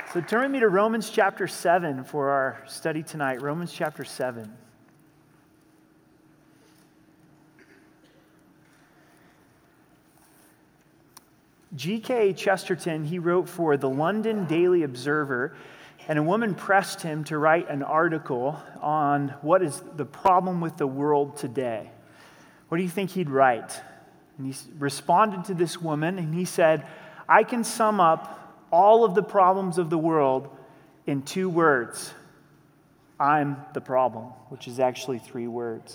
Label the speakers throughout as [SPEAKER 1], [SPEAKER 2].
[SPEAKER 1] So turn with me to Romans chapter 7 for our study tonight. Romans chapter 7. G.K. Chesterton, he wrote for the London Daily Observer, and a woman pressed him to write an article on what is the problem with the world today. What do you think he'd write? And he responded to this woman, and he said, I can sum up all of the problems of the world in 2 words. I'm the problem, which is actually 3 words.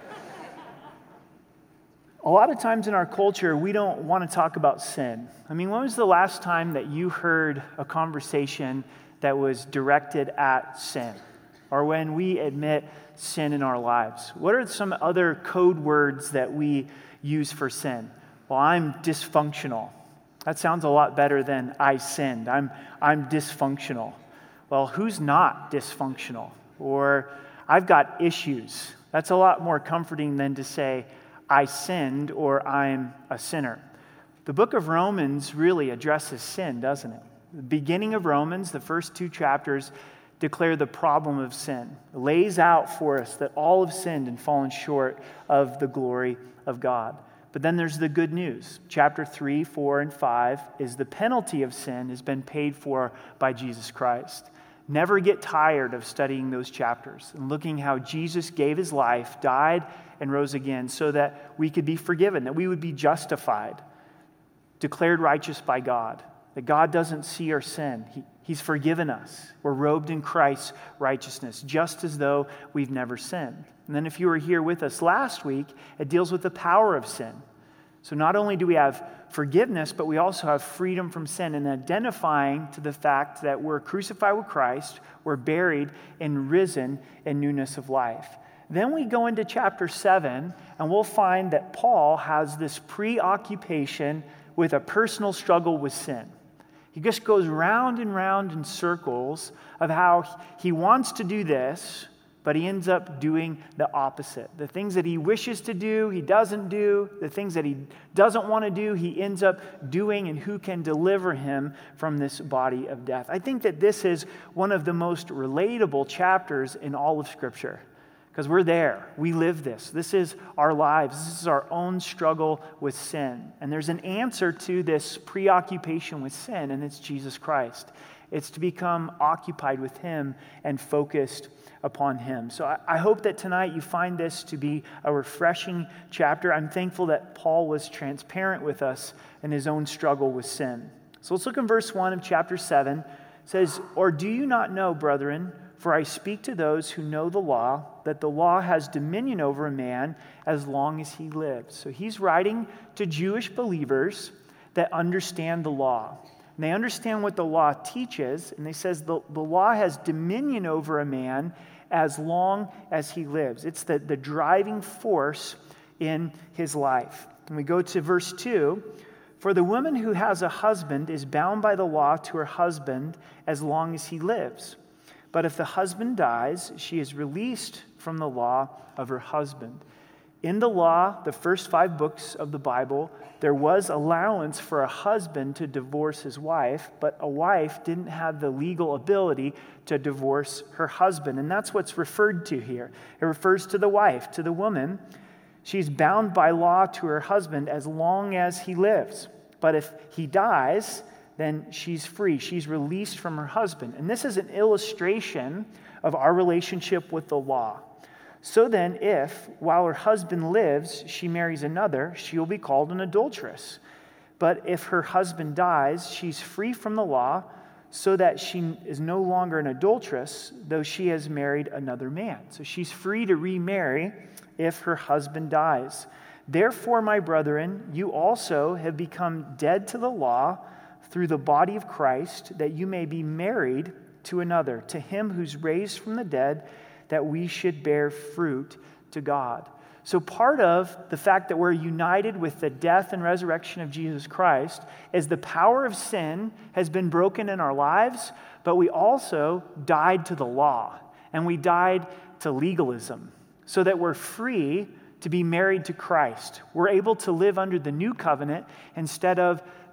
[SPEAKER 1] A lot of times in our culture, we don't want to talk about sin. I mean, when was the last time that you heard a conversation that was directed at sin? Or when we admit sin in our lives? What are some other code words that we use for sin? Well, I'm dysfunctional. That sounds a lot better than I sinned. I'm dysfunctional. Well, who's not dysfunctional? Or I've got issues. That's a lot more comforting than to say I sinned or I'm a sinner. The book of Romans really addresses sin, doesn't it? The beginning of Romans, the first 2 chapters, declare the problem of sin. It lays out for us that all have sinned and fallen short of the glory of God. But then there's the good news. Chapter 3, 4, and 5 is the penalty of sin has been paid for by Jesus Christ. Never get tired of studying those chapters and looking how Jesus gave his life, died, and rose again so that we could be forgiven, that we would be justified, declared righteous by God, that God doesn't see our sin. He's forgiven us. We're robed in Christ's righteousness, just as though we've never sinned. And then if you were here with us last week, it deals with the power of sin. So not only do we have forgiveness, but we also have freedom from sin and identifying to the fact that we're crucified with Christ, we're buried and risen in newness of life. Then we go into chapter 7, and we'll find that Paul has this preoccupation with a personal struggle with sin. He just goes round and round in circles of how he wants to do this, but he ends up doing the opposite. The things that he wishes to do, he doesn't do. The things that he doesn't want to do, he ends up doing, and who can deliver him from this body of death? I think that this is one of the most relatable chapters in all of Scripture. Because we're there. We live this. This is our lives. This is our own struggle with sin. And there's an answer to this preoccupation with sin, and it's Jesus Christ. It's to become occupied with him and focused upon him. So I hope that tonight you find this to be a refreshing chapter. I'm thankful that Paul was transparent with us in his own struggle with sin. So let's look in verse 1 of chapter 7. It says, "Or do you not know, brethren, for I speak to those who know the law, that the law has dominion over a man as long as he lives." So he's writing to Jewish believers that understand the law. And they understand what the law teaches, and he says the law has dominion over a man as long as he lives. It's the driving force in his life. And we go to verse 2. "For the woman who has a husband is bound by the law to her husband as long as he lives. But if the husband dies, she is released from the law of her husband." In the law, the first 5 books of the Bible, there was allowance for a husband to divorce his wife, but a wife didn't have the legal ability to divorce her husband. And that's what's referred to here. It refers to the wife, to the woman. She's bound by law to her husband as long as he lives. But if he dies, then she's free. She's released from her husband. And this is an illustration of our relationship with the law. So then, if, while her husband lives, she marries another, she will be called an adulteress. But if her husband dies, she's free from the law, so that she is no longer an adulteress, though she has married another man. So she's free to remarry if her husband dies. Therefore, my brethren, you also have become dead to the law through the body of Christ, that you may be married to another, to him who's raised from the dead, that we should bear fruit to God. So part of the fact that we're united with the death and resurrection of Jesus Christ is the power of sin has been broken in our lives, but we also died to the law, and we died to legalism, so that we're free to be married to Christ. We're able to live under the new covenant instead of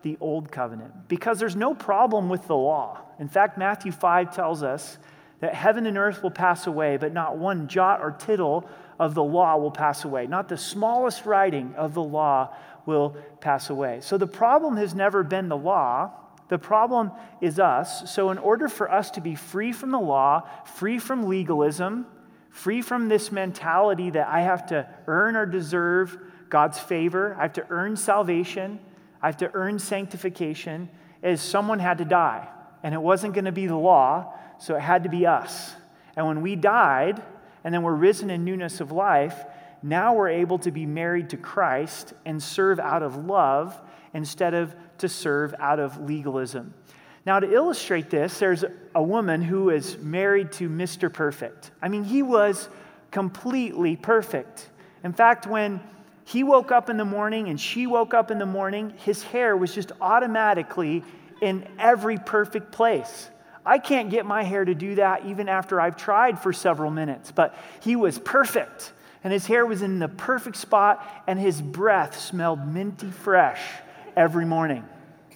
[SPEAKER 1] the old covenant, because there's no problem with the law. In fact, Matthew 5 tells us that heaven and earth will pass away, but not one jot or tittle of the law will pass away. Not the smallest writing of the law will pass away. So the problem has never been the law. The problem is us. So in order for us to be free from the law, free from legalism, free from this mentality that I have to earn or deserve God's favor, I have to earn salvation, I have to earn sanctification, is someone had to die. And it wasn't going to be the law, so it had to be us. And when we died, and then we're risen in newness of life, now we're able to be married to Christ and serve out of love instead of to serve out of legalism. Now, to illustrate this, there's a woman who is married to Mr. Perfect. I mean, he was completely perfect. In fact, when he woke up in the morning and she woke up in the morning, his hair was just automatically in every perfect place. I can't get my hair to do that even after I've tried for several minutes, but he was perfect. And his hair was in the perfect spot, and his breath smelled minty fresh every morning.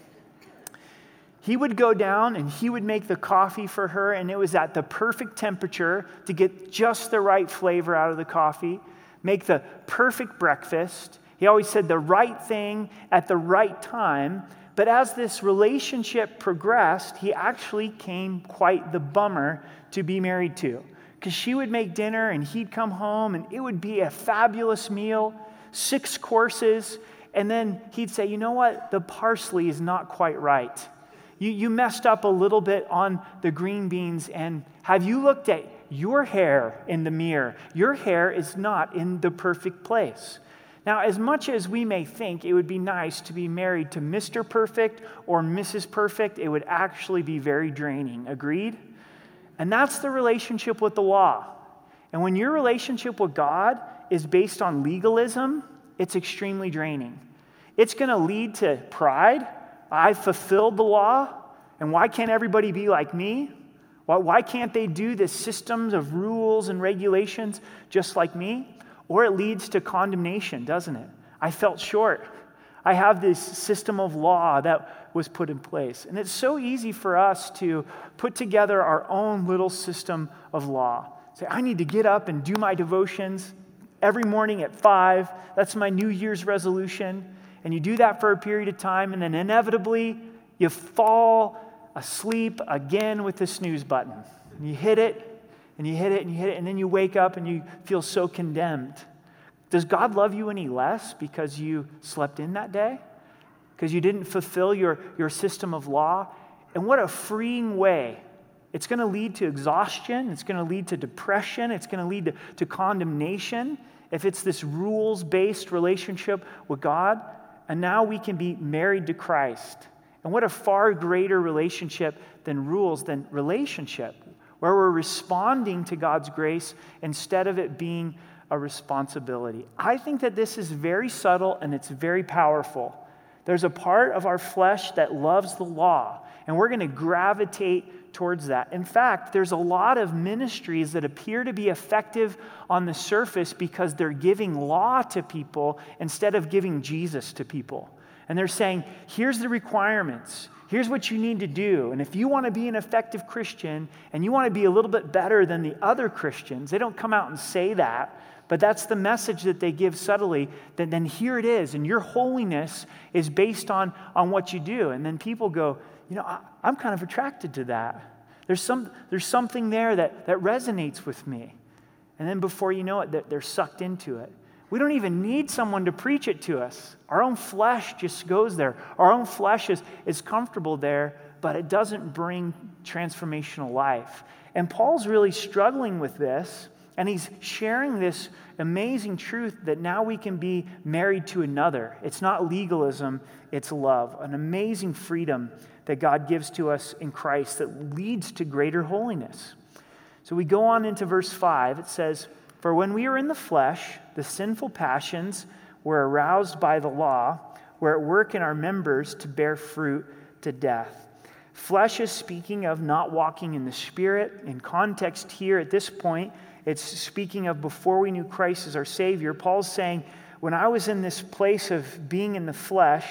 [SPEAKER 1] He would go down and he would make the coffee for her, and it was at the perfect temperature to get just the right flavor out of the coffee, make the perfect breakfast. He always said the right thing at the right time. But as this relationship progressed, he actually came quite the bummer to be married to. Because she would make dinner and he'd come home and it would be a fabulous meal, 6 courses. And then he'd say, you know what? The parsley is not quite right. You messed up a little bit on the green beans. And have you looked at your hair in the mirror? Your hair is not in the perfect place. Now, as much as we may think it would be nice to be married to Mr. Perfect or Mrs. Perfect, it would actually be very draining. Agreed? And that's the relationship with the law. And when your relationship with God is based on legalism, it's extremely draining. It's going to lead to pride. I fulfilled the law, and why can't everybody be like me? Why can't they do the systems of rules and regulations just like me? Or it leads to condemnation, doesn't it? I felt short. I have this system of law that was put in place. And it's so easy for us to put together our own little system of law. Say, I need to get up and do my devotions every morning at 5. That's my New Year's resolution. And you do that for a period of time, and then inevitably you fall asleep again with the snooze button. And you hit it, and you hit it, and you hit it, and then you wake up and you feel so condemned. Does God love you any less because you slept in that day? Because you didn't fulfill your system of law? And what a freeing way. It's going to lead to exhaustion. It's going to lead to depression. It's going to lead to condemnation if it's this rules-based relationship with God. And now we can be married to Christ. And what a far greater relationship than rules, than relationship, where we're responding to God's grace instead of it being a responsibility. I think that this is very subtle and it's very powerful. There's a part of our flesh that loves the law, and we're going to gravitate towards that. In fact, there's a lot of ministries that appear to be effective on the surface because they're giving law to people instead of giving Jesus to people. And they're saying, here's the requirements. Here's what you need to do. And if you want to be an effective Christian and you want to be a little bit better than the other Christians, they don't come out and say that, but that's the message that they give subtly, then here it is. And your holiness is based on what you do. And then people go, I'm kind of attracted to that. There's something there that resonates with me. And then before you know it, they're sucked into it. We don't even need someone to preach it to us. Our own flesh just goes there. Our own flesh is comfortable there, but it doesn't bring transformational life. And Paul's really struggling with this, and he's sharing this amazing truth that now we can be married to another. It's not legalism, it's love. An amazing freedom that God gives to us in Christ that leads to greater holiness. So we go on into verse 5. It says, "For when we were in the flesh, the sinful passions were aroused by the law, were at work in our members to bear fruit to death." Flesh is speaking of not walking in the Spirit. In context here at this point, it's speaking of before we knew Christ as our Savior. Paul's saying, when I was in this place of being in the flesh,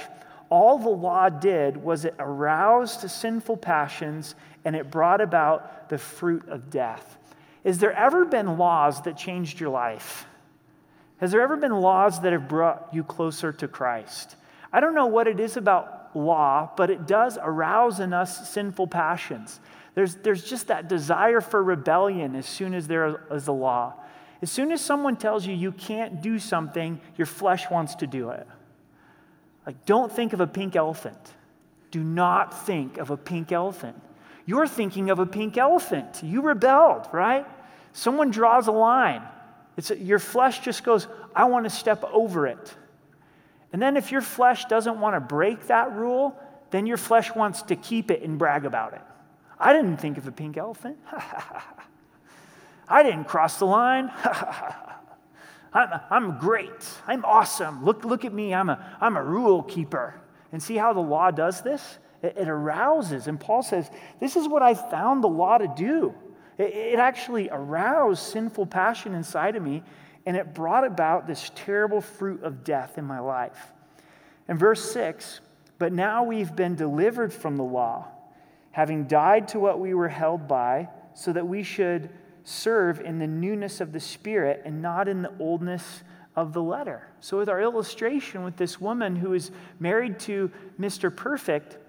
[SPEAKER 1] all the law did was it aroused sinful passions and it brought about the fruit of death. Has there ever been laws that changed your life? Has there ever been laws that have brought you closer to Christ? I don't know what it is about law, but it does arouse in us sinful passions. There's just that desire for rebellion as soon as there is a law. As soon as someone tells you you can't do something, your flesh wants to do it. Like, don't think of a pink elephant. Do not think of a pink elephant. You're thinking of a pink elephant. You rebelled, right? Someone draws a line. Your flesh just goes, I want to step over it. And then if your flesh doesn't want to break that rule, then your flesh wants to keep it and brag about it. I didn't think of a pink elephant. I didn't cross the line. I'm great. I'm awesome. Look at me. I'm a rule keeper. And see how the law does this? It arouses. And Paul says, this is what I found the law to do. It actually aroused sinful passion inside of me, and it brought about this terrible fruit of death in my life. In verse 6, but now we've been delivered from the law, having died to what we were held by, so that we should serve in the newness of the Spirit and not in the oldness of the letter. So with our illustration with this woman who is married to Mr. Perfect,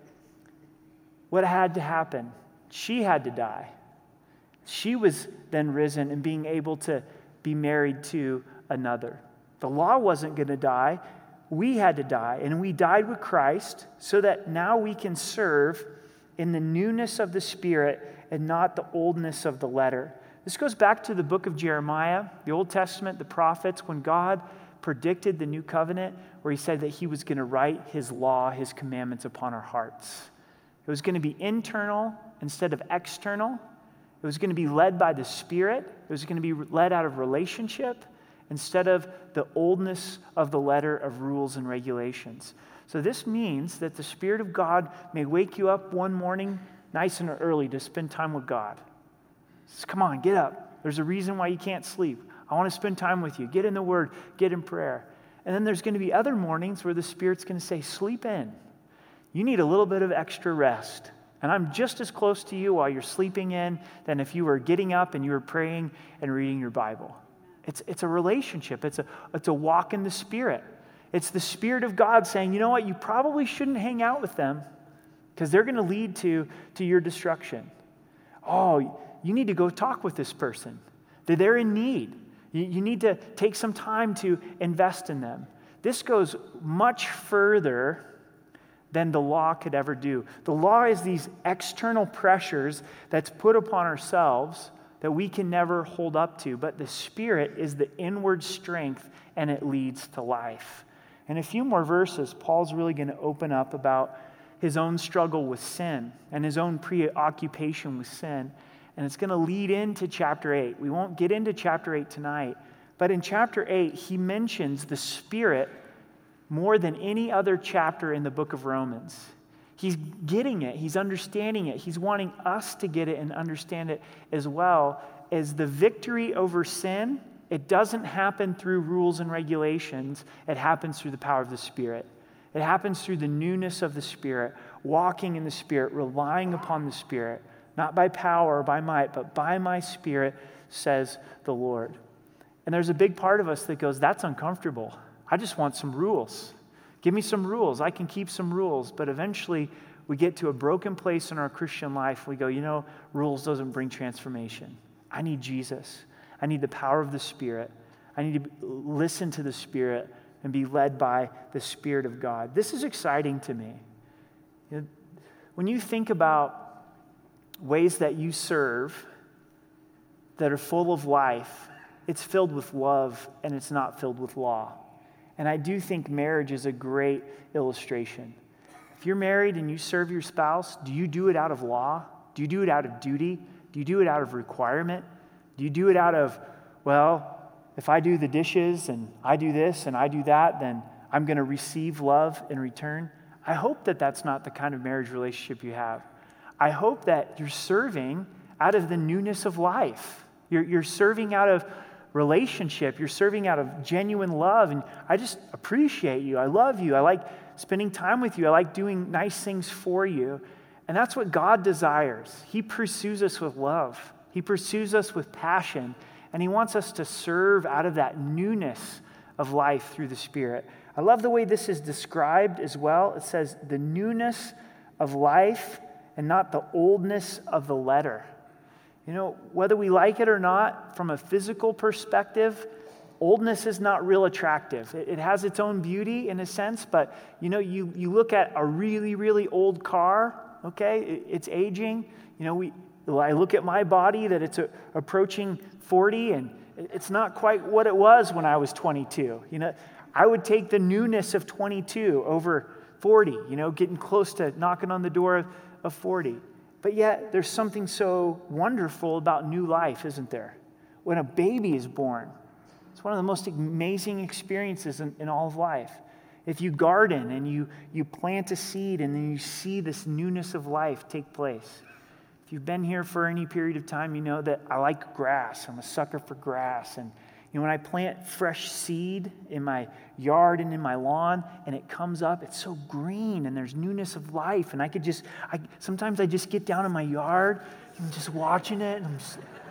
[SPEAKER 1] what had to happen? She had to die. She was then risen and being able to be married to another. The law wasn't going to die. We had to die, and we died with Christ so that now we can serve in the newness of the Spirit and not the oldness of the letter. This goes back to the book of Jeremiah, the Old Testament, the prophets, when God predicted the new covenant, where he said that he was going to write his law, his commandments upon our hearts. It was going to be internal instead of external. It was going to be led by the Spirit. It was going to be led out of relationship instead of the oldness of the letter of rules and regulations. So this means that the Spirit of God may wake you up one morning nice and early to spend time with God. Says, come on, get up. There's a reason why you can't sleep. I want to spend time with you. Get in the Word. Get in prayer. And then there's going to be other mornings where the Spirit's going to say, sleep in. You need a little bit of extra rest. And I'm just as close to you while you're sleeping in than if you were getting up and you were praying and reading your Bible. It's a relationship. It's a walk in the Spirit. It's the Spirit of God saying, you know what, you probably shouldn't hang out with them because they're going to lead to your destruction. Oh, you need to go talk with this person. They're in need. You need to take some time to invest in them. This goes much further than the law could ever do. The law is these external pressures that's put upon ourselves that we can never hold up to. But the Spirit is the inward strength, and it leads to life. In a few more verses, Paul's really going to open up about his own struggle with sin and his own preoccupation with sin. And it's going to lead into chapter 8. We won't get into chapter 8 tonight. But in chapter 8, he mentions the Spirit more than any other chapter in the book of Romans. He's getting it. He's understanding it. He's wanting us to get it and understand it as well. As the victory over sin, it doesn't happen through rules and regulations. It happens through the power of the Spirit. It happens through the newness of the Spirit, walking in the Spirit, relying upon the Spirit, not by power or by might, but by my Spirit, says the Lord. And there's a big part of us that goes, that's uncomfortable. I just want some rules. Give me some rules. I can keep some rules. But eventually, we get to a broken place in our Christian life. We go, rules doesn't bring transformation. I need Jesus. I need the power of the Spirit. I need to listen to the Spirit and be led by the Spirit of God. This is exciting to me. When you think about ways that you serve that are full of life, it's filled with love and it's not filled with law. And I do think marriage is a great illustration. If you're married and you serve your spouse, do you do it out of law? Do you do it out of duty? Do you do it out of requirement? Do you do it out of, if I do the dishes and I do this and I do that, then I'm going to receive love in return? I hope that that's not the kind of marriage relationship you have. I hope that you're serving out of the newness of life. You're serving out of relationship. You're serving out of genuine love. And I just appreciate you. I love you. I like spending time with you. I like doing nice things for you. And that's what God desires. He pursues us with love. He pursues us with passion. And he wants us to serve out of that newness of life through the Spirit. I love the way this is described as well. It says the newness of life and not the oldness of the letter. You know, whether we like it or not, from a physical perspective, oldness is not real attractive. It has its own beauty in a sense, but you know, you look at a really, really old car, okay, it's aging. You know, I look at my body that it's approaching 40, and it's not quite what it was when I was 22. You know, I would take the newness of 22 over 40, you know, getting close to knocking on the door of 40. But yet, there's something so wonderful about new life, isn't there? When a baby is born, it's one of the most amazing experiences in all of life. If you garden and you plant a seed and then you see this newness of life take place. If you've been here for any period of time, you know that I like grass. I'm a sucker for grass. And you know, when I plant fresh seed in my yard and in my lawn and it comes up, it's so green and there's newness of life. And sometimes I just get down in my yard and just watching it. And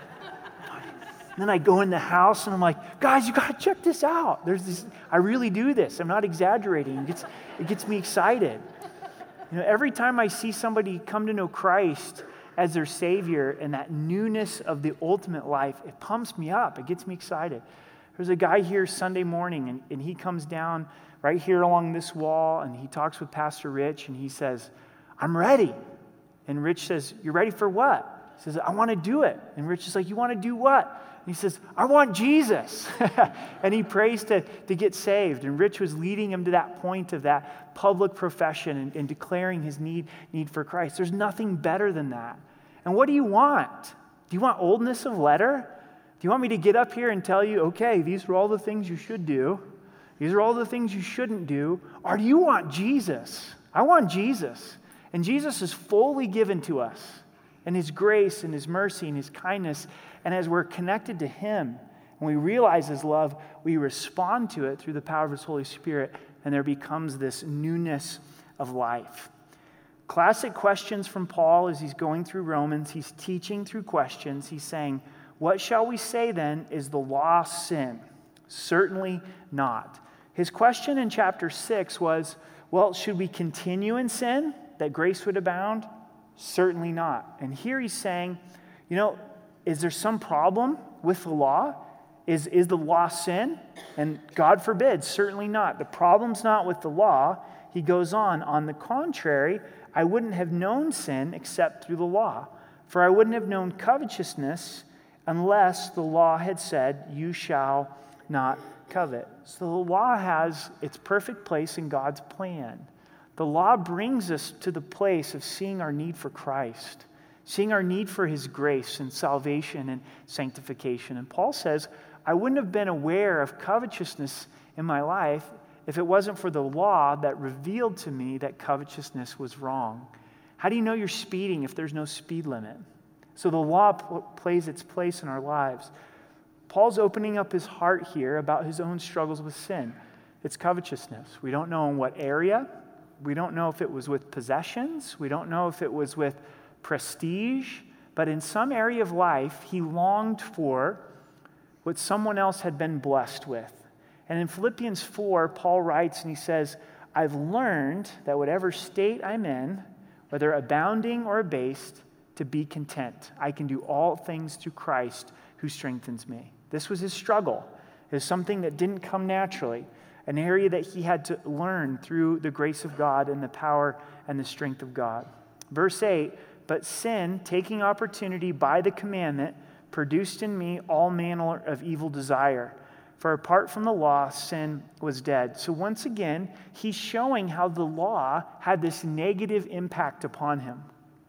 [SPEAKER 1] then I go in the house and I'm like, guys, you got to check this out. I really do this. I'm not exaggerating. It gets me excited. You know, every time I see somebody come to know Christ as their Savior and that newness of the ultimate life, it pumps me up. It gets me excited. There's a guy here Sunday morning, and he comes down right here along this wall, and he talks with Pastor Rich, and he says, I'm ready. And Rich says, you're ready for what? He says, I want to do it. And Rich is like, you want to do what? And he says, I want Jesus. And he prays to get saved. And Rich was leading him to that point of that public profession and declaring his need for Christ. There's nothing better than that. And what do you want? Do you want oldness of letter? Do you want me to get up here and tell you, okay, these are all the things you should do. These are all the things you shouldn't do. Or do you want Jesus? I want Jesus. And Jesus is fully given to us. And his grace and his mercy and his kindness. And as we're connected to him, and we realize his love, we respond to it through the power of his Holy Spirit. And there becomes this newness of life. Classic questions from Paul as he's going through Romans. He's teaching through questions. He's saying, what shall we say then? Is the law sin? Certainly not. His question in chapter 6 was, well, should we continue in sin that grace would abound? Certainly not. And here he's saying, you know, is there some problem with the law? Is the law sin? And God forbid, certainly not. The problem's not with the law. He goes on the contrary, I wouldn't have known sin except through the law. For I wouldn't have known covetousness unless the law had said, you shall not covet. So the law has its perfect place in God's plan. The law brings us to the place of seeing our need for Christ, seeing our need for his grace and salvation and sanctification. And Paul says, I wouldn't have been aware of covetousness in my life if it wasn't for the law that revealed to me that covetousness was wrong. How do you know you're speeding if there's no speed limit? So the law plays its place in our lives. Paul's opening up his heart here about his own struggles with sin. It's covetousness. We don't know in what area. We don't know if it was with possessions. We don't know if it was with prestige. But in some area of life, he longed for what someone else had been blessed with. And in Philippians 4, Paul writes and he says, I've learned that whatever state I'm in, whether abounding or abased, to be content. I can do all things through Christ who strengthens me. This was his struggle. It was something that didn't come naturally, an area that he had to learn through the grace of God and the power and the strength of God. Verse 8, but sin, taking opportunity by the commandment, produced in me all manner of evil desire. For apart from the law, sin was dead. So once again, he's showing how the law had this negative impact upon him.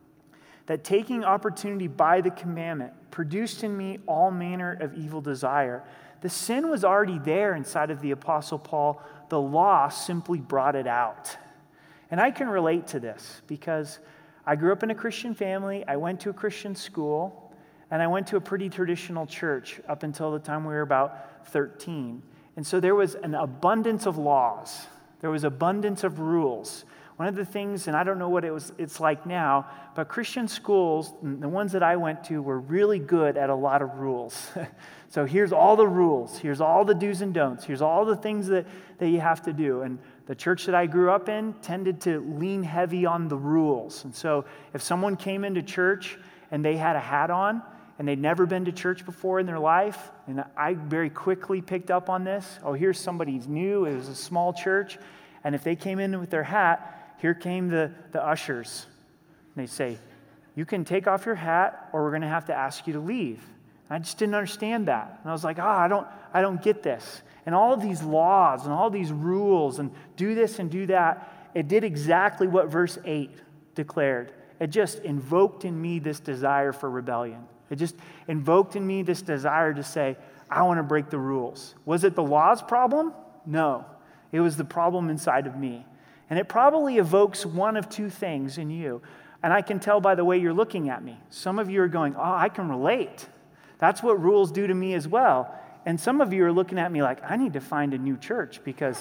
[SPEAKER 1] That taking opportunity by the commandment produced in me all manner of evil desire. The sin was already there inside of the Apostle Paul. The law simply brought it out. And I can relate to this because I grew up in a Christian family. I went to a Christian school. And I went to a pretty traditional church up until the time we were about 13. And so there was an abundance of laws. There was abundance of rules. One of the things, and I don't know what it's like now, but Christian schools, the ones that I went to, were really good at a lot of rules. So here's all the rules. Here's all the do's and don'ts. Here's all the things that you have to do. And the church that I grew up in tended to lean heavy on the rules. And so if someone came into church and they had a hat on and they'd never been to church before in their life, and I very quickly picked up on this. Oh, here's somebody who's new. It was a small church. And if they came in with their hat, here came the ushers. And they say, you can take off your hat or we're going to have to ask you to leave. And I just didn't understand that. And I was like, I don't get this. And all of these laws and all these rules and do this and do that, it did exactly what verse 8 declared. It just invoked in me this desire for rebellion. It just invoked in me this desire to say, I want to break the rules. Was it the law's problem? No. It was the problem inside of me. And it probably evokes one of two things in you. And I can tell by the way you're looking at me. Some of you are going, I can relate. That's what rules do to me as well. And some of you are looking at me like, I need to find a new church because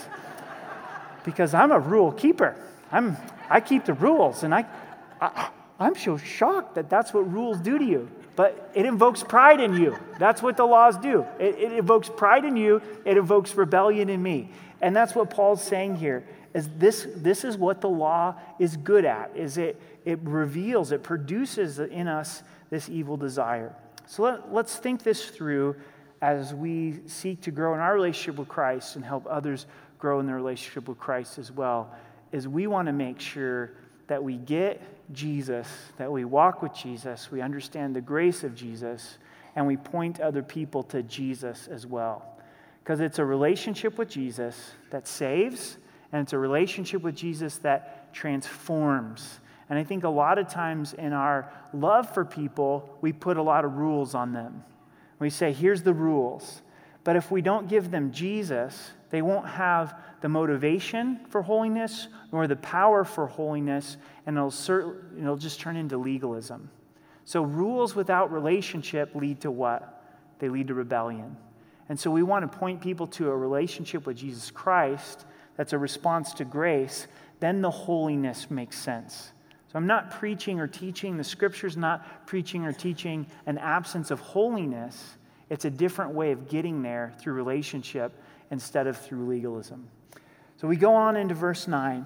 [SPEAKER 1] I'm a rule keeper. I keep the rules. And I'm so shocked that that's what rules do to you. But it invokes pride in you. That's what the laws do. It evokes pride in you. It evokes rebellion in me. And that's what Paul's saying here. Is this is what the law is good at, is it reveals, it produces in us this evil desire. So let's think this through as we seek to grow in our relationship with Christ and help others grow in their relationship with Christ as well, is we want to make sure that we get Jesus, that we walk with Jesus, we understand the grace of Jesus, and we point other people to Jesus as well. Because it's a relationship with Jesus that saves, and it's a relationship with Jesus that transforms. And I think a lot of times in our love for people, we put a lot of rules on them. We say, here's the rules. But if we don't give them Jesus, they won't have the motivation for holiness nor the power for holiness, and it'll just turn into legalism. So rules without relationship lead to what? They lead to rebellion. And so we want to point people to a relationship with Jesus Christ that's a response to grace. Then the holiness makes sense. So I'm not preaching or teaching, the Scripture's not preaching or teaching an absence of holiness. It's a different way of getting there through relationship instead of through legalism. So we go on into verse 9.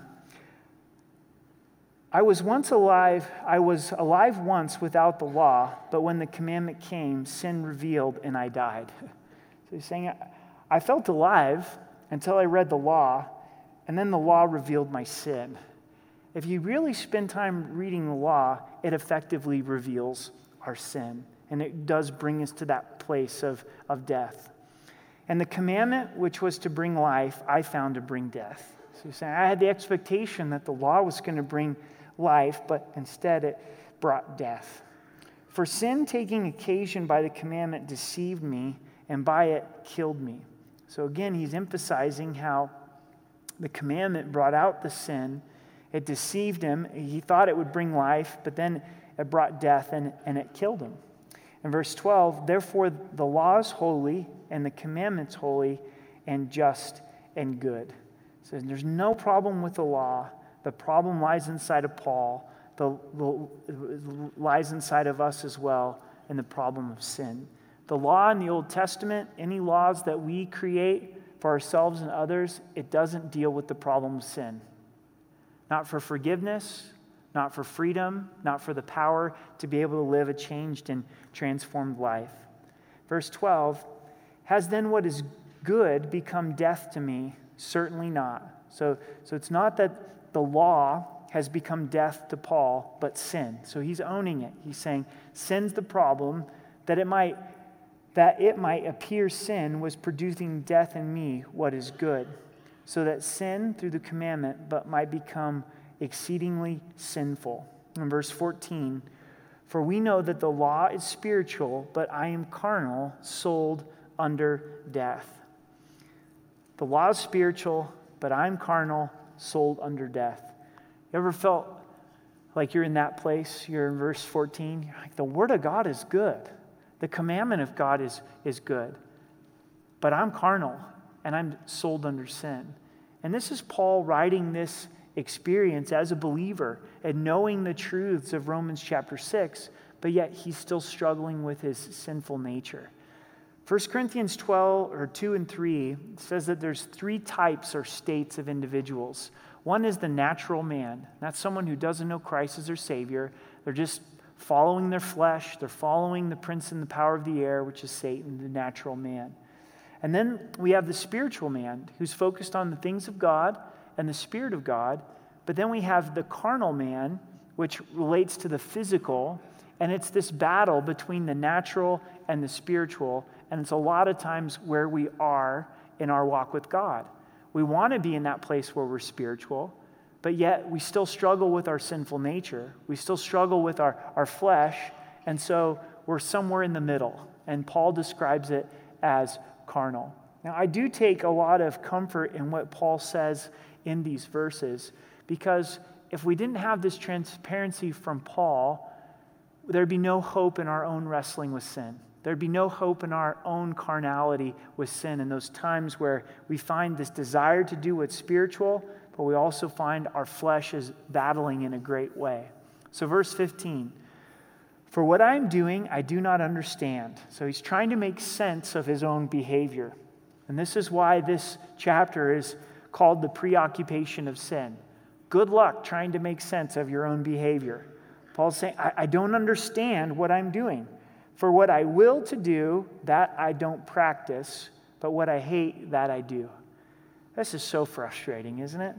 [SPEAKER 1] I was alive once without the law, but when the commandment came, sin revealed and I died. So he's saying, I felt alive until I read the law, and then the law revealed my sin. If you really spend time reading the law, it effectively reveals our sin. And it does bring us to that place of death. And the commandment, which was to bring life, I found to bring death. So he's saying, I had the expectation that the law was going to bring life, but instead it brought death. For sin taking occasion by the commandment deceived me, and by it killed me. So again, he's emphasizing how the commandment brought out the sin. It deceived him. He thought it would bring life, but then it brought death and it killed him. In verse 12, therefore the law is holy and the commandment's holy and just and good. So there's no problem with the law. The problem lies inside of Paul. Lies inside of us as well, in the problem of sin. The law in the Old Testament, any laws that we create for ourselves and others, it doesn't deal with the problem of sin. Not for forgiveness, not for freedom, not for the power to be able to live a changed and transformed life. Verse 12, has then what is good become death to me? Certainly not. So it's not that the law has become death to Paul, but sin. So he's owning it. He's saying sin's the problem, that it might appear sin was producing death in me, what is good, so that sin through the commandment but might become exceedingly sinful. In verse 14, for we know that the law is spiritual, but I am carnal, sold under death. The law is spiritual, but I'm carnal, sold under death. You ever felt like you're in that place? You're in verse 14. You're like, the word of God is good. The commandment of God is good. But I'm carnal, and I'm sold under sin. And this is Paul writing this experience as a believer and knowing the truths of Romans chapter 6, but yet he's still struggling with his sinful nature. 1 Corinthians 12, or 2 and 3, says that there's 3 types or states of individuals. One is the natural man. That's someone who doesn't know Christ as their Savior. They're just following their flesh. They're following the prince and the power of the air, which is Satan, the natural man. And then we have the spiritual man, who's focused on the things of God and the Spirit of God. But then we have the carnal man, which relates to the physical. And it's this battle between the natural and the spiritual. And it's a lot of times where we are in our walk with God. We want to be in that place where we're spiritual, but yet we still struggle with our sinful nature. We still struggle with our flesh, and so we're somewhere in the middle. And Paul describes it as carnal. Now, I do take a lot of comfort in what Paul says in these verses, because if we didn't have this transparency from Paul, there'd be no hope in our own wrestling with sin. There'd be no hope in our own carnality with sin in those times where we find this desire to do what's spiritual, but we also find our flesh is battling in a great way. So verse 15, for what I am doing, I do not understand. So he's trying to make sense of his own behavior. And this is why this chapter is called the preoccupation of sin. Good luck trying to make sense of your own behavior. Paul's saying, I don't understand what I'm doing. For what I will to do, that I don't practice, but what I hate, that I do. This is so frustrating, isn't it?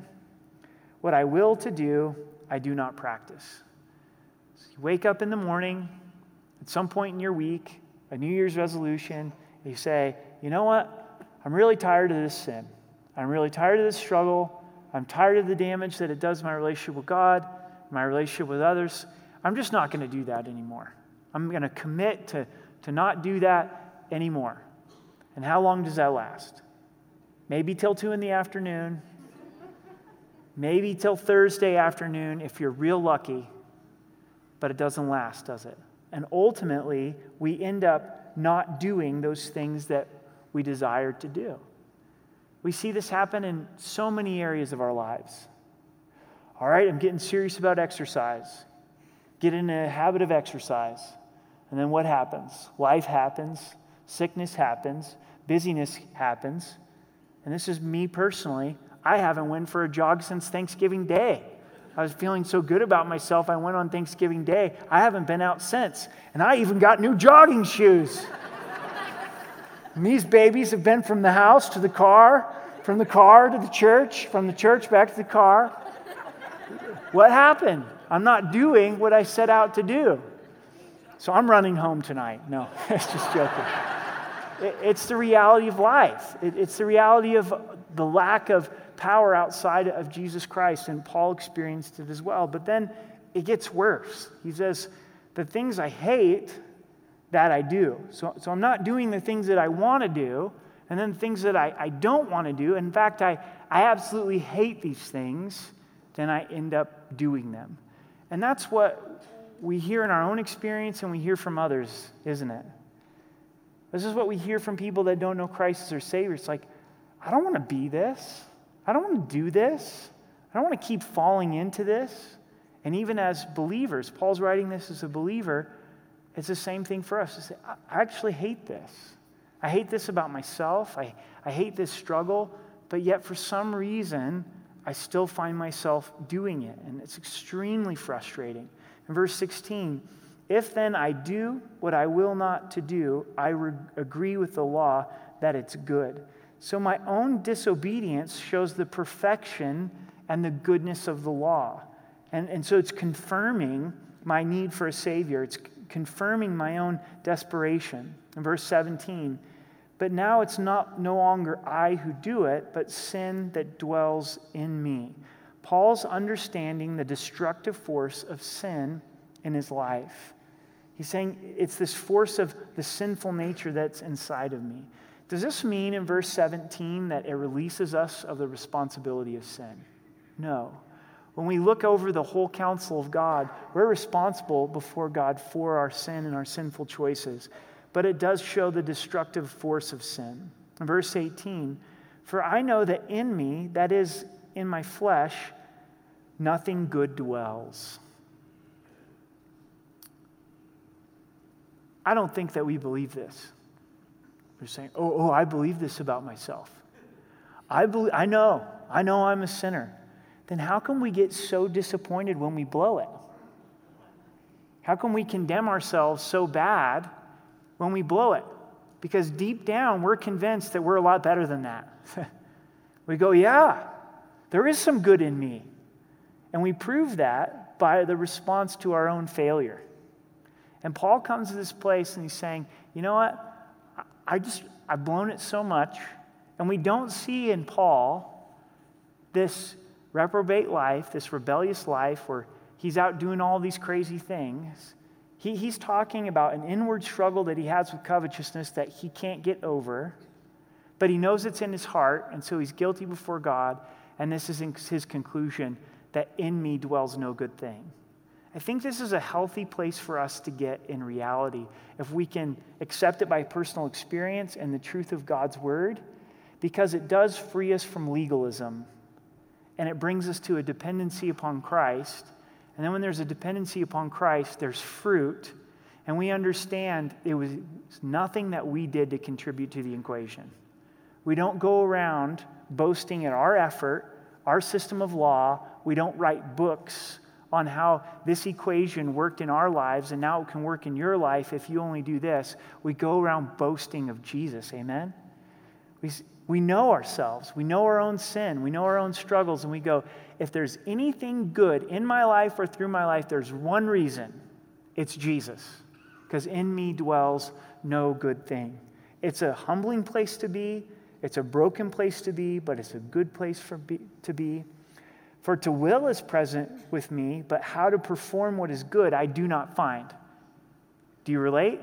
[SPEAKER 1] What I will to do, I do not practice. So you wake up in the morning, at some point in your week, a New Year's resolution, and you say, you know what? I'm really tired of this sin. I'm really tired of this struggle. I'm tired of the damage that it does to my relationship with God, my relationship with others. I'm just not going to do that anymore. I'm going to commit to not do that anymore. And how long does that last? Maybe till 2 in the afternoon. Maybe till Thursday afternoon if you're real lucky. But it doesn't last, does it? And ultimately, we end up not doing those things that we desire to do. We see this happen in so many areas of our lives. All right, I'm getting serious about exercise. Get in a habit of exercise. And then what happens? Life happens, sickness happens, busyness happens. And this is me personally. I haven't went for a jog since Thanksgiving Day. I was feeling so good about myself, I went on Thanksgiving Day. I haven't been out since. And I even got new jogging shoes. And these babies have been from the house to the car, from the car to the church, from the church back to the car. What happened? I'm not doing what I set out to do. So I'm running home tonight. No, it's just joking. It's the reality of life. It's the reality of the lack of power outside of Jesus Christ, and Paul experienced it as well. But then it gets worse. He says, the things I hate, that I do. So I'm not doing the things that I want to do, and then things that I don't want to do. In fact, I absolutely hate these things, then I end up doing them. And that's what we hear in our own experience and we hear from others, isn't it? This is what we hear from people that don't know Christ as their Savior. It's like, I don't want to be this. I don't want to do this. I don't want to keep falling into this. And even as believers, Paul's writing this as a believer, it's the same thing for us. To say, I actually hate this. I hate this about myself. I hate this struggle. But yet for some reason, I still find myself doing it. And it's extremely frustrating. In verse 16, if then I do what I will not to do, I agree with the law that it's good. So my own disobedience shows the perfection and the goodness of the law. And so it's confirming my need for a Savior. It's confirming my own desperation. In verse 17, but now it's no longer I who do it, but sin that dwells in me. Paul's understanding the destructive force of sin in his life. He's saying it's this force of the sinful nature that's inside of me. Does this mean in verse 17 that it releases us of the responsibility of sin? No. When we look over the whole counsel of God, we're responsible before God for our sin and our sinful choices. But it does show the destructive force of sin. In verse 18, For I know that in me, that is, in my flesh, nothing good dwells. I don't think that we believe this. We're saying, I believe this about myself. I know I'm a sinner. Then how come we get so disappointed when we blow it? How come we condemn ourselves so bad when we blow it? Because deep down, we're convinced that we're a lot better than that. We go, yeah, there is some good in me. And we prove that by the response to our own failure. And Paul comes to this place and he's saying, you know what? I've blown it so much. And we don't see in Paul this reprobate life, this rebellious life where he's out doing all these crazy things. He's talking about an inward struggle that he has with covetousness that he can't get over, but he knows it's in his heart, and so he's guilty before God, and this is his conclusion, that in me dwells no good thing. I think this is a healthy place for us to get in reality if we can accept it by personal experience and the truth of God's word, because it does free us from legalism, and it brings us to a dependency upon Christ. And then when there's a dependency upon Christ, there's fruit, and we understand it was nothing that we did to contribute to the equation. We don't go around boasting in our effort, our system of law. We don't write books on how this equation worked in our lives and now it can work in your life if you only do this. We go around boasting of Jesus, amen? We know ourselves. We know our own sin. We know our own struggles. And we go, if there's anything good in my life or through my life, there's one reason. It's Jesus. Because in me dwells no good thing. It's a humbling place to be. It's a broken place to be, but it's a good place to be. For to will is present with me, but how to perform what is good I do not find. Do you relate?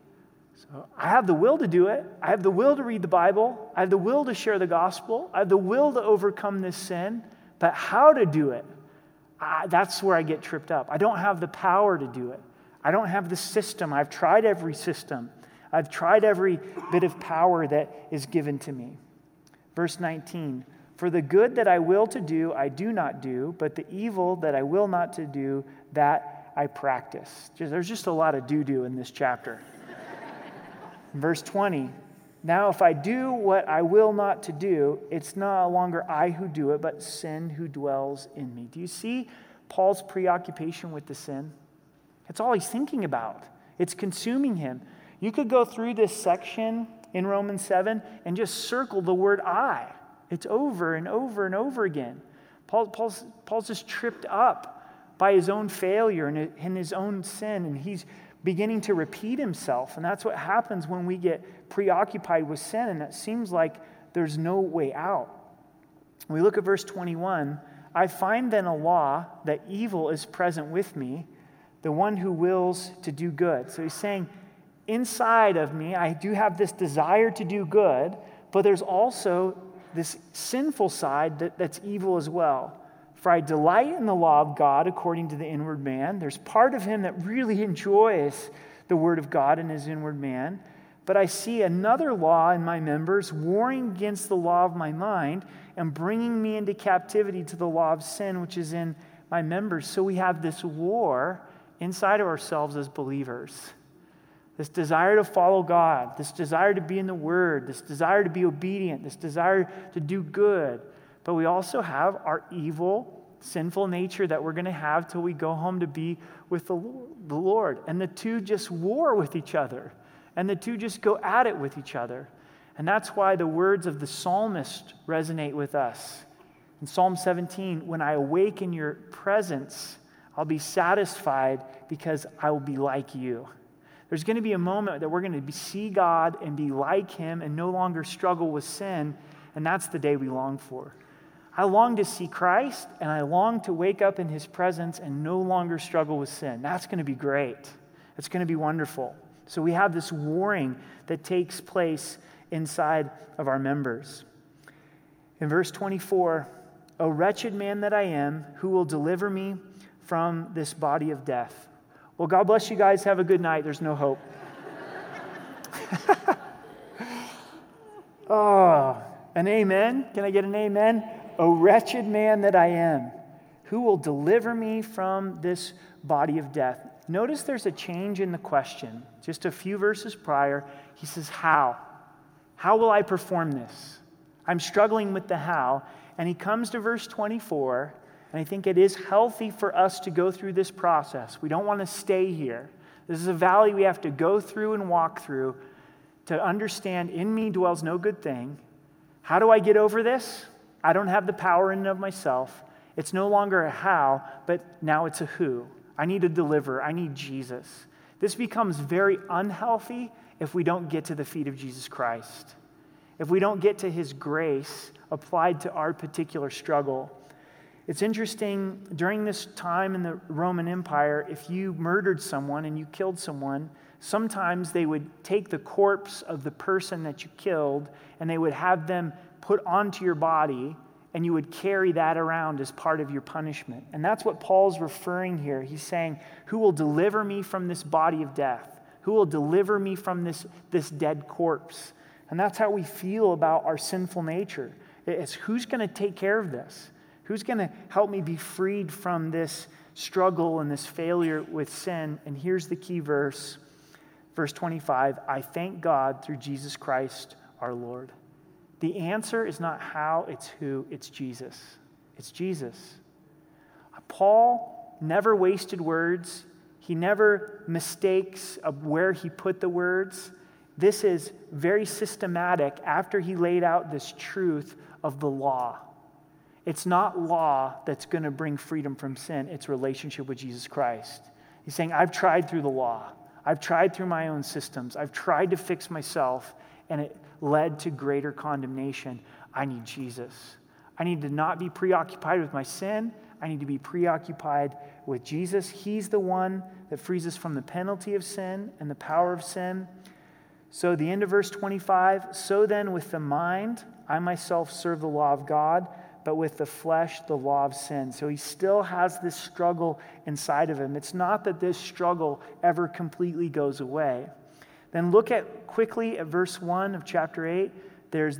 [SPEAKER 1] So I have the will to do it. I have the will to read the Bible. I have the will to share the gospel. I have the will to overcome this sin. But how to do it, that's where I get tripped up. I don't have the power to do it. I don't have the system. I've tried every system. I've tried every bit of power that is given to me. Verse 19, for the good that I will to do, I do not do, but the evil that I will not to do, that I practice. There's just a lot of do-do in this chapter. Verse 20, now if I do what I will not to do, it's no longer I who do it, but sin who dwells in me. Do you see Paul's preoccupation with the sin? It's all he's thinking about. It's consuming him. You could go through this section in Romans 7 and just circle the word I. It's over and over and over again. Paul's just tripped up by his own failure and his own sin, and he's beginning to repeat himself. And that's what happens when we get preoccupied with sin, and it seems like there's no way out. When we look at verse 21, I find then a law that evil is present with me, the one who wills to do good. So he's saying, inside of me, I do have this desire to do good, but there's also this sinful side that's evil as well. For I delight in the law of God according to the inward man. There's part of him that really enjoys the word of God in his inward man. But I see another law in my members warring against the law of my mind and bringing me into captivity to the law of sin which is in my members. So we have this war inside of ourselves as believers. This desire to follow God, this desire to be in the Word, this desire to be obedient, this desire to do good. But we also have our evil, sinful nature that we're going to have till we go home to be with the Lord. And the two just war with each other. And the two just go at it with each other. And that's why the words of the psalmist resonate with us. In Psalm 17, when I awake in your presence, I'll be satisfied because I will be like you. There's going to be a moment that we're going to see God and be like him and no longer struggle with sin, and that's the day we long for. I long to see Christ, and I long to wake up in his presence and no longer struggle with sin. That's going to be great. It's going to be wonderful. So we have this warring that takes place inside of our members. In verse 24, O wretched man that I am, who will deliver me from this body of death? Well, God bless you guys. Have a good night. There's no hope. Oh, An amen? Can I get an amen? O wretched man that I am, who will deliver me from this body of death? Notice there's a change in the question. Just a few verses prior, he says, how? How will I perform this? I'm struggling with the how. And he comes to verse 24, and I think it is healthy for us to go through this process. We don't want to stay here. This is a valley we have to go through and walk through to understand in me dwells no good thing. How do I get over this? I don't have the power in and of myself. It's no longer a how, but now it's a who. I need a deliverer. I need Jesus. This becomes very unhealthy if we don't get to the feet of Jesus Christ. If we don't get to his grace applied to our particular struggle. It's interesting, during this time in the Roman Empire, if you murdered someone and you killed someone, sometimes they would take the corpse of the person that you killed and they would have them put onto your body, and you would carry that around as part of your punishment. And that's what Paul's referring here. He's saying, who will deliver me from this body of death? Who will deliver me from this dead corpse? And that's how we feel about our sinful nature. It's who's going to take care of this? Who's going to help me be freed from this struggle and this failure with sin? And here's the key verse, verse 25, I thank God through Jesus Christ our Lord. The answer is not how, it's who, it's Jesus. It's Jesus. Paul never wasted words. He never mistakes of where he put the words. This is very systematic after he laid out this truth of the law. It's not law that's going to bring freedom from sin. It's relationship with Jesus Christ. He's saying, I've tried through the law. I've tried through my own systems. I've tried to fix myself, and it led to greater condemnation. I need Jesus. I need to not be preoccupied with my sin. I need to be preoccupied with Jesus. He's the one that frees us from the penalty of sin and the power of sin. So the end of verse 25, so then with the mind, I myself serve the law of God, but with the flesh, the law of sin. So he still has this struggle inside of him. It's not that this struggle ever completely goes away. Then look quickly at verse 1 of chapter 8. There's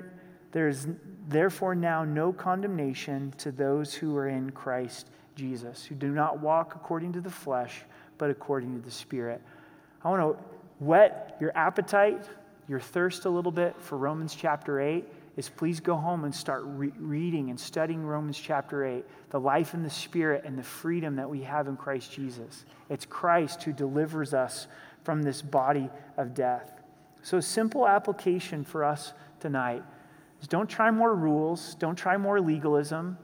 [SPEAKER 1] therefore now no condemnation to those who are in Christ Jesus, who do not walk according to the flesh, but according to the Spirit. I want to whet your appetite, your thirst a little bit for Romans chapter 8. Is please go home and start reading and studying Romans chapter 8, the life in the Spirit and the freedom that we have in Christ Jesus. It's Christ who delivers us from this body of death. So simple application for us tonight is don't try more rules, don't try more legalism,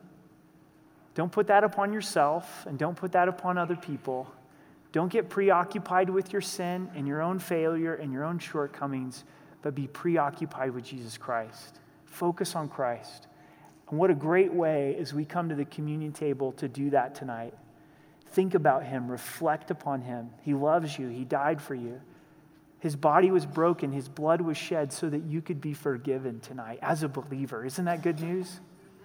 [SPEAKER 1] don't put that upon yourself, and don't put that upon other people. Don't get preoccupied with your sin and your own failure and your own shortcomings, but be preoccupied with Jesus Christ. Focus on Christ. And what a great way as we come to the communion table to do that tonight. Think about him. Reflect upon him. He loves you. He died for you. His body was broken. His blood was shed so that you could be forgiven tonight as a believer. Isn't that good news?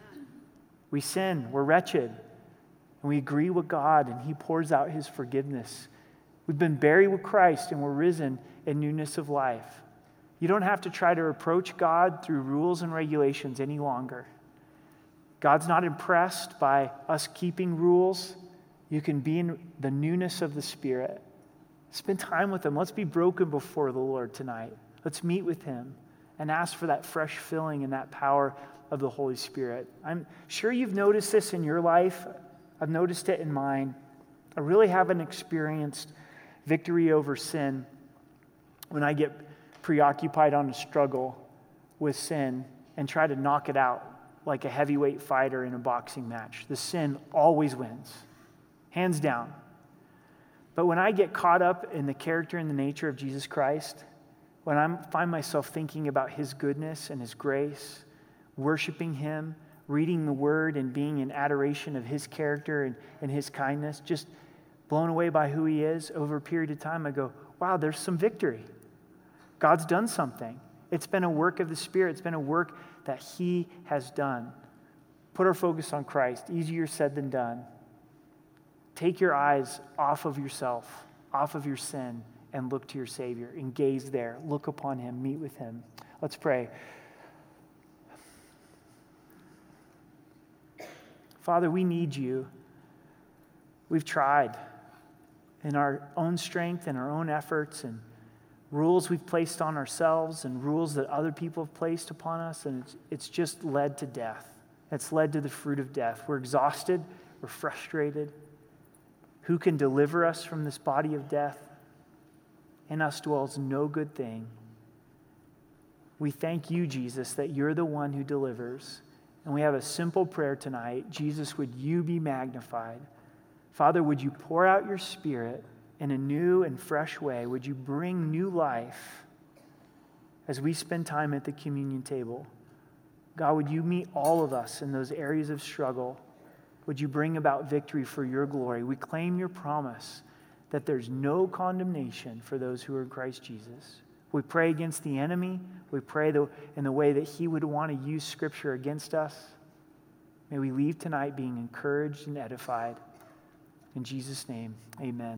[SPEAKER 1] We sin. We're wretched. And we agree with God, and he pours out his forgiveness. We've been buried with Christ, and we're risen in newness of life. You don't have to try to approach God through rules and regulations any longer. God's not impressed by us keeping rules. You can be in the newness of the Spirit. Spend time with him. Let's be broken before the Lord tonight. Let's meet with him and ask for that fresh filling and that power of the Holy Spirit. I'm sure you've noticed this in your life. I've noticed it in mine. I really haven't experienced victory over sin when I get preoccupied on a struggle with sin and try to knock it out like a heavyweight fighter in a boxing match. The sin always wins, hands down. But when I get caught up in the character and the nature of Jesus Christ, when I find myself thinking about his goodness and his grace, worshiping him, reading the word and being in adoration of his character and his kindness, just blown away by who he is over a period of time, I go, wow, there's some victory. God's done something. It's been a work of the Spirit. It's been a work that he has done. Put our focus on Christ. Easier said than done. Take your eyes off of yourself, off of your sin, and look to your Savior and gaze there. Look upon him. Meet with him. Let's pray. Father, we need you. We've tried in our own strength and our own efforts and rules we've placed on ourselves and rules that other people have placed upon us, and it's just led to death. It's led to the fruit of death. We're exhausted. We're frustrated. Who can deliver us from this body of death? In us dwells no good thing. We thank you, Jesus, that you're the one who delivers. And we have a simple prayer tonight. Jesus, would you be magnified? Father, would you pour out your Spirit in a new and fresh way? Would you bring new life as we spend time at the communion table? God, would you meet all of us in those areas of struggle? Would you bring about victory for your glory? We claim your promise that there's no condemnation for those who are in Christ Jesus. We pray against the enemy. We pray in the way that he would want to use Scripture against us. May we leave tonight being encouraged and edified. In Jesus' name, amen.